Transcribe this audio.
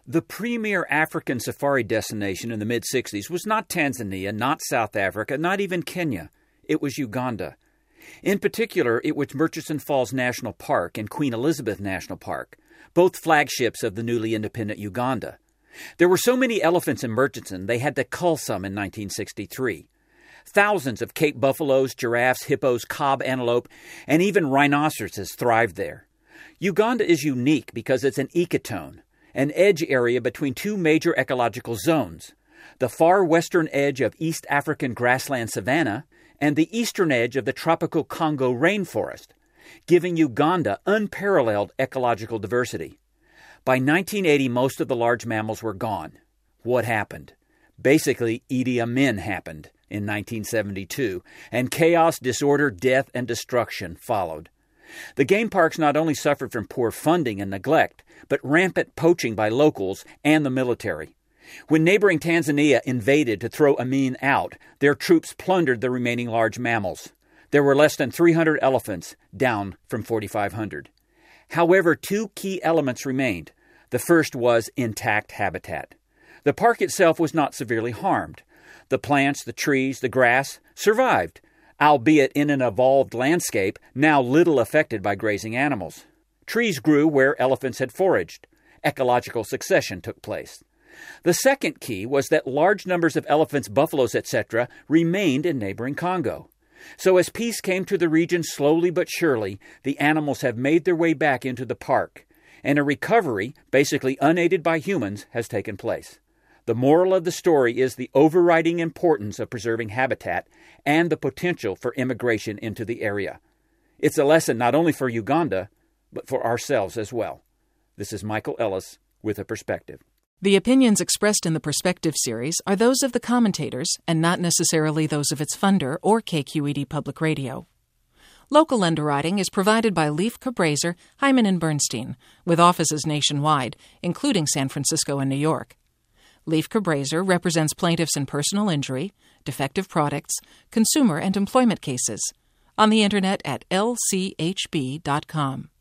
The premier African safari destination in the mid-60s was not Tanzania, not South Africa, not even Kenya. It was Uganda. In particular, it was Murchison Falls National Park and Queen Elizabeth National Park, both flagships of the newly independent Uganda. There were so many elephants in Murchison, they had to cull some in 1963. Thousands of Cape buffaloes, giraffes, hippos, cob antelope, and even rhinoceroses thrived there. Uganda is unique because it's an ecotone, an edge area between two major ecological zones, the far western edge of East African grassland savanna and the eastern edge of the tropical Congo rainforest, giving Uganda unparalleled ecological diversity. By 1980, most of the large mammals were gone. What happened? Basically, Idi Amin happened in 1972, and chaos, disorder, death, and destruction followed. The game parks not only suffered from poor funding and neglect, but rampant poaching by locals and the military. When neighboring Tanzania invaded to throw Amin out, their troops plundered the remaining large mammals. There were less than 300 elephants, down from 4,500. However, two key elements remained. The first was intact habitat. The park itself was not severely harmed. The plants, the trees, the grass survived, albeit in an evolved landscape now little affected by grazing animals. Trees grew where elephants had foraged. Ecological succession took place. The second key was that large numbers of elephants, buffaloes, etc. remained in neighboring Congo. So as peace came to the region slowly but surely, the animals have made their way back into the park, and a recovery, basically unaided by humans, has taken place. The moral of the story is the overriding importance of preserving habitat and the potential for immigration into the area. It's a lesson not only for Uganda, but for ourselves as well. This is Michael Ellis with A Perspective. The opinions expressed in the Perspective series are those of the commentators and not necessarily those of its funder or KQED Public Radio. Local underwriting is provided by Leif Cabraser, Hyman & Bernstein, with offices nationwide, including San Francisco and New York. Leif Cabraser represents plaintiffs in personal injury, defective products, consumer and employment cases. On the Internet at lchb.com.